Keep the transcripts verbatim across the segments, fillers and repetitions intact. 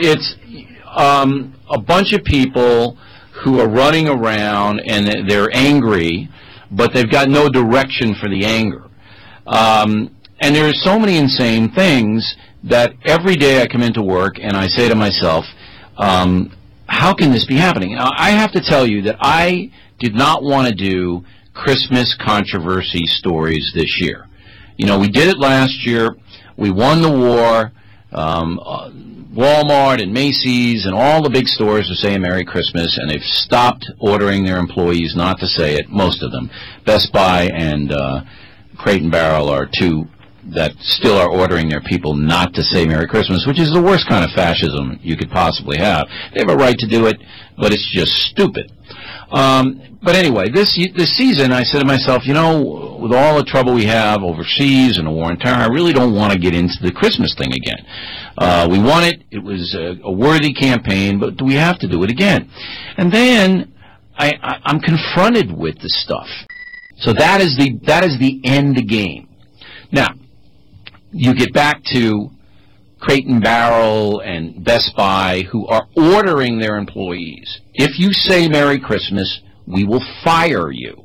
it's um, a bunch of people who are running around and they're angry, but they've got no direction for the anger. Um, and there are so many insane things that every day I come into work and I say to myself, um, how can this be happening? Now, I have to tell you that I did not want to do Christmas controversy stories this year. You know, we did it last year. We won the war. Um, uh, Walmart and Macy's and all the big stores are saying Merry Christmas, and they've stopped ordering their employees not to say it, most of them. Best Buy and uh, Crate and Barrel are two that still are ordering their people not to say Merry Christmas, which is the worst kind of fascism you could possibly have. They have a right to do it, but it's just stupid. Um, but anyway, this this season, I said to myself, you know, with all the trouble we have overseas and the war in terror, I really don't want to get into the Christmas thing again. Uh, we won it. It was a, a worthy campaign, but do we have to do it again? And then I, I, I'm confronted with this stuff. So that is the that is the end game. Now, you get back to Crate and Barrel and Best Buy, who are ordering their employees, if you say Merry Christmas, we will fire you.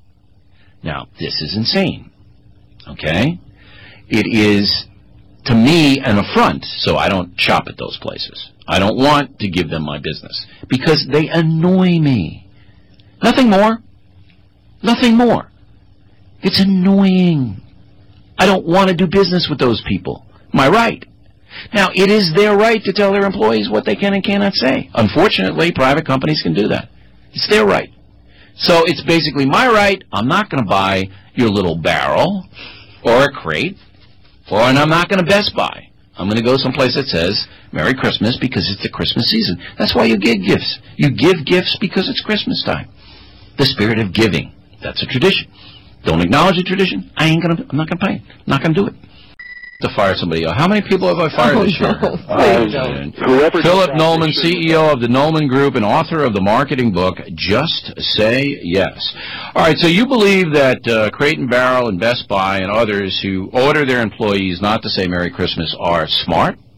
Now, this is insane, okay? It is, to me, an affront, so I don't shop at those places. I don't want to give them my business because they annoy me. Nothing more. Nothing more. It's annoying. I don't want to do business with those people. Am I right? Now, it is their right to tell their employees what they can and cannot say. Unfortunately, private companies can do that. It's their right. So it's basically my right. I'm not going to buy your little barrel or a crate, or and I'm not going to Best Buy. I'm going to go someplace that says Merry Christmas because it's the Christmas season. That's why you give gifts. You give gifts because it's Christmas time. The spirit of giving. That's a tradition. Don't acknowledge the tradition. I ain't gonna. I'm not gonna pay. I'm not gonna do it. To fire somebody else. How many people have I fired oh, this year? No, uh, Philip Nolman, C E O of the Nolman Group and author of the marketing book, Just Say Yes. All right, so you believe that uh, Crate and Barrel and Best Buy and others who order their employees not to say Merry Christmas are smart?